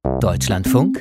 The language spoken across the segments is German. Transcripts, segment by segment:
Deutschlandfunk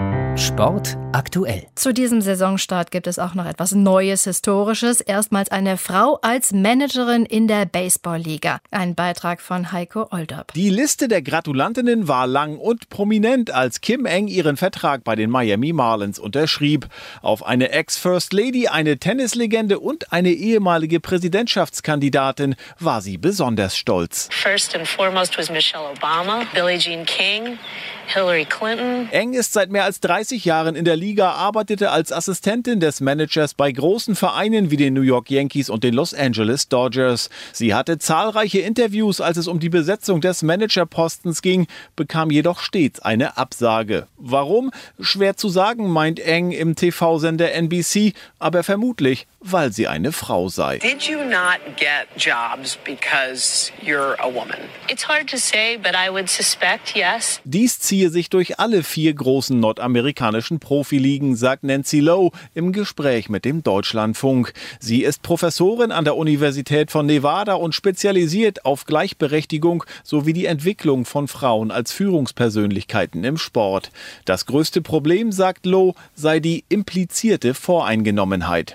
Sport aktuell. Zu diesem Saisonstart gibt es auch noch etwas Neues, Historisches. Erstmals eine Frau als Managerin in der Baseballliga. Ein Beitrag von Heiko Olderb. Die Liste der Gratulantinnen war lang und prominent, als Kim Ng ihren Vertrag bei den Miami Marlins unterschrieb. Auf eine Ex-First Lady, eine Tennislegende und eine ehemalige Präsidentschaftskandidatin war sie besonders stolz. First and foremost was Michelle Obama, Billie Jean King, Hillary Clinton. Ng ist seit mehr als 30 Jahren in der Liga, arbeitete als Assistentin des Managers bei großen Vereinen wie den New York Yankees und den Los Angeles Dodgers. Sie hatte zahlreiche Interviews, als es um die Besetzung des Managerpostens ging, bekam jedoch stets eine Absage. Warum? Schwer zu sagen, meint Ng im TV-Sender NBC, aber vermutlich, weil sie eine Frau sei. Did you not get jobs because you're a woman? It's hard to say, but I would suspect yes. Dies ziehe sich durch alle 4 großen nordamerikanischen Profiligen, sagt Nancy Lowe im Gespräch mit dem Deutschlandfunk. Sie ist Professorin an der Universität von Nevada und spezialisiert auf Gleichberechtigung sowie die Entwicklung von Frauen als Führungspersönlichkeiten im Sport. Das größte Problem, sagt Lowe, sei die implizierte Voreingenommenheit.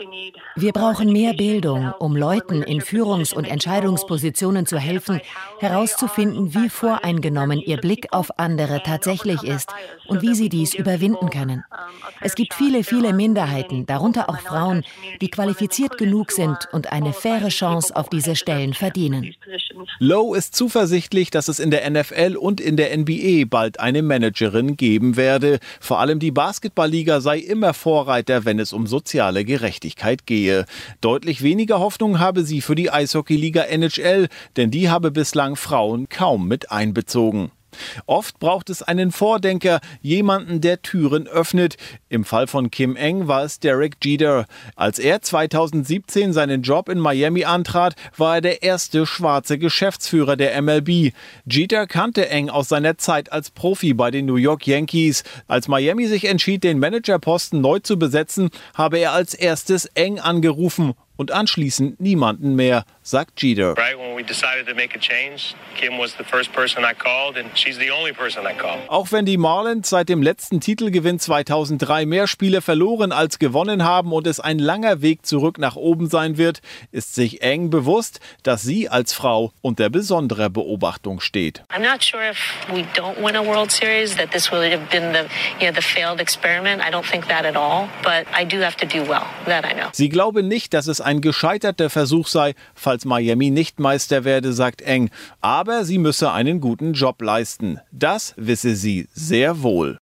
Wir brauchen mehr Bildung, um Leuten in Führungs- und Entscheidungspositionen zu helfen, herauszufinden, wie voreingenommen ihr Blick auf andere tatsächlich ist und wie sie dies überwinden können. Es gibt viele Minderheiten, darunter auch Frauen, die qualifiziert genug sind und eine faire Chance auf diese Stellen verdienen. Lowe ist zuversichtlich, dass es in der NFL und in der NBA bald eine Managerin geben werde. Vor allem die Basketballliga sei immer Vorreiter, wenn es um soziale Gerechtigkeit gehe. Deutlich weniger Hoffnung habe sie für die Eishockeyliga NHL, denn die habe bislang Frauen kaum mit einbezogen. Oft braucht es einen Vordenker, jemanden, der Türen öffnet. Im Fall von Kim Ng war es Derek Jeter. Als er 2017 seinen Job in Miami antrat, war er der erste schwarze Geschäftsführer der MLB. Jeter kannte Ng aus seiner Zeit als Profi bei den New York Yankees. Als Miami sich entschied, den Managerposten neu zu besetzen, habe er als erstes Ng angerufen und anschließend niemanden mehr, sagt Jeter. Auch wenn die Marlins seit dem letzten Titelgewinn 2003 mehr Spiele verloren als gewonnen haben und es ein langer Weg zurück nach oben sein wird, ist sich Ng bewusst, dass sie als Frau unter besonderer Beobachtung steht. I'm not sure if we don't win a World Series that this would have been the failed experiment. I don't think that at all, but I do have to do well. That I know. Sie glaube nicht, dass es ein gescheiterter Versuch sei, falls Miami nicht Meister werde, sagt Ng. Aber sie müsse einen guten Job leisten. Das wisse sie sehr wohl.